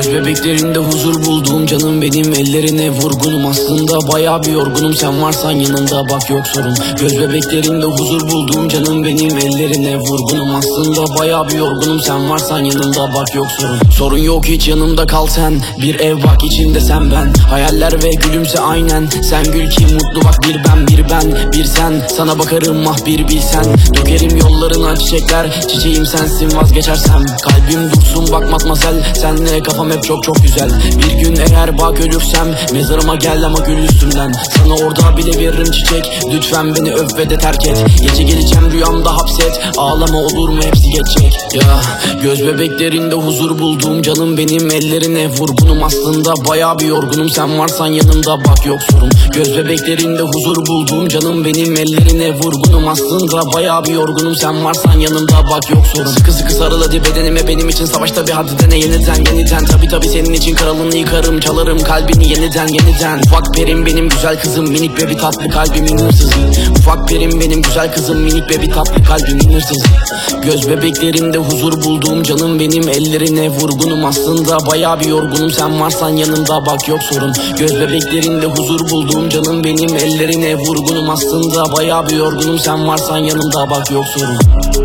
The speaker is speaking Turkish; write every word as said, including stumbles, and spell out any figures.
Göz bebeklerinde huzur buldum canım benim, ellerine vurgunum. Aslında bayağı bir yorgunum, sen varsan yanımda bak yok sorun. Göz bebeklerinde huzur buldum canım benim, ellerine vurgunum. Aslında bayağı bir yorgunum, sen varsan yanımda bak yok sorun. Sorun yok hiç, yanımda kal sen. Bir ev bak içinde sen ben. Hayaller ve gülümse aynen. Sen gül ki mutlu bak, bir ben bir ben bir sen. Sana bakarım ah bir bilsen. Dökerim yollarına çiçekler, çiçeğim sensin vazgeçersem. Kalbim dursun bak matmazel, senle kafam hep çok çok güzel. Bir gün eğer bak ölürsem mezarıma gel ama gül üstümden. Sana orada bile veririm çiçek, lütfen beni öp ve de terk et. Gece geleceğim rüyamda hapset, ağlama olur mu hepsi geçecek. Ya göz bebeklerinde huzur buldum canım benim, ellerine vurgunum. Aslında bayağı bir yorgunum, sen varsan yanımda bak yok sorun. Göz bebeklerinde huzur buldum canım benim, ellerine vurgunum. Aslında bayağı bir yorgunum, sen varsan yanımda bak yok sorun. Sıkı sıkı sarıl hadi bedenime, benim için savaşta bir hadi dene yeniden yeniden. Tabi tabi senin için kralını yıkarım, çalarım kalbini yeniden yeniden. Ufak perim benim güzel kızım, minik ve bir tatlı kalbimin hırsızı. Ufak perim benim güzel kızım, minik ve bir tatlı kalbimin hırsızı. Göz bebeklerinde huzur buldum canım benim, ellerine vurgunum. Aslında bayağı bir yorgunum, sen varsan yanımda bak yok sorun. Göz bebeklerinde huzur buldum canım benim, ellerine vurgunum. Aslında bayağı bir yorgunum, sen varsan yanımda bak yok sorun.